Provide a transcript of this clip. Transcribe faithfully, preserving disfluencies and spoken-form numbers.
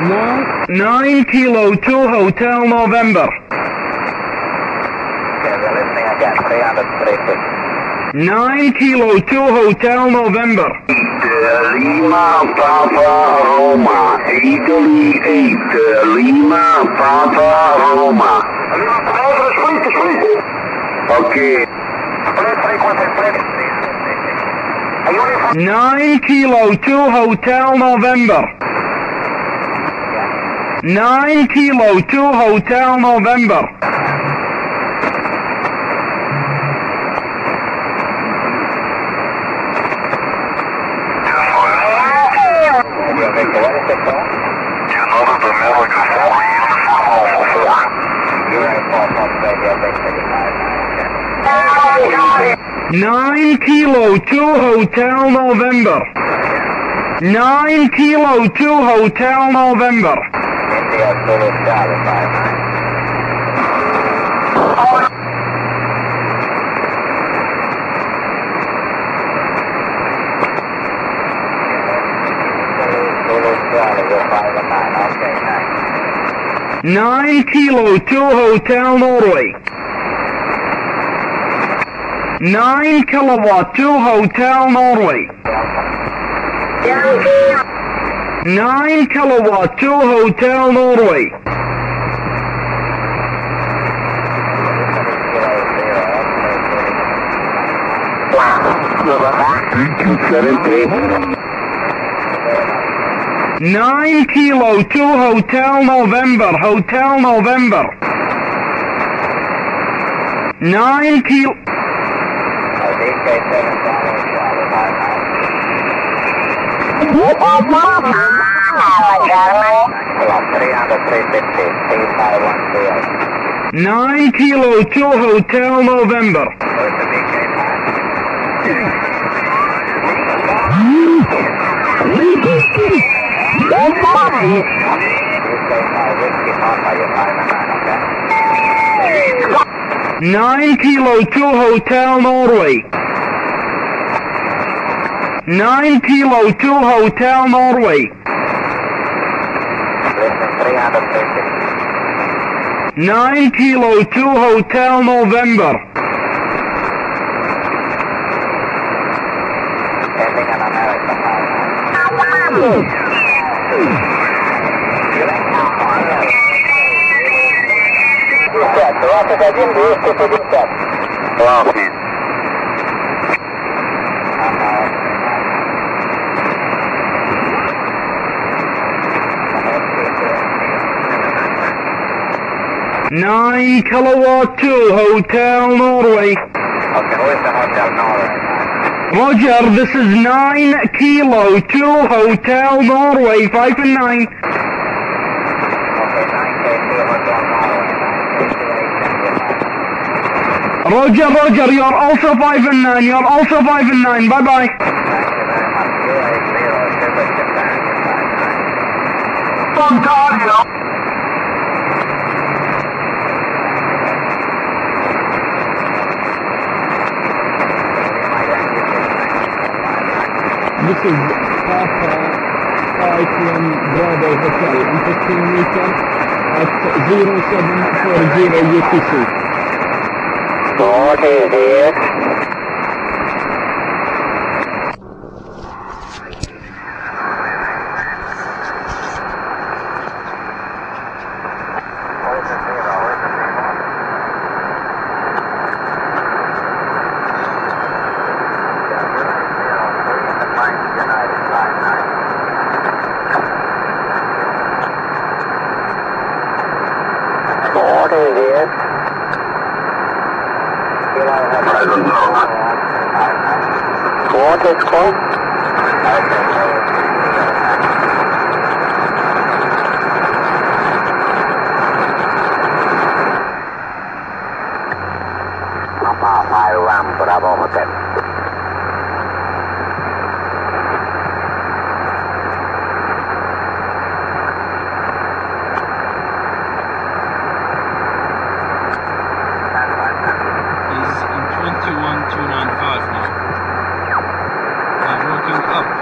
Nine. Nine Kilo Two Hotel November. Okay, we're listening again. three hundred, three fifty. Nine Kilo Two Hotel November. Lima Papa Roma. Italy eight. Lima Papa Roma. Okay. Nine Kilo Two Hotel November. Nine Kilo Two Hotel November. Nine Kilo Two Hotel November. Nine Kilo Two Hotel November. India Zulu Charlie five nine. Zulu Charlie, you're five nine. Okay, nice. Nine Kilo Two Hotel Norway. Nine Kilowatt Two Hotel Norway. Nine Kilowatt Two Hotel Norway. Nine Kilo Two Hotel November. Hotel November. Nine Kilo. Nine Kilo Two Hotel November. Nine Kilo Two Hotel Norway. Nine Kilo Two Hotel Norway. Nine Kilo Two Hotel November. Ending an American двадцать один двести пятьдесят. Nine Kilowatt Two Hotel Norway. Okay, who is the Hotel Norway? Roger, this is Nine Kilo Two Hotel Norway. Five and nine. Okay, nine K two Hotel Norway. Roger, Roger, you're also five and nine. You're also five and nine. Bye bye. Thank you very much. U eight zero, Silver Japan, five nine. Ontario. This is Papa Iceland Bravo Hotel in fifteen meters at zero seven four zero U T C. What is it? What is it? What is called? Papa five one Bravo Hotel. He's in twenty-one two ninety-five now. He's working up.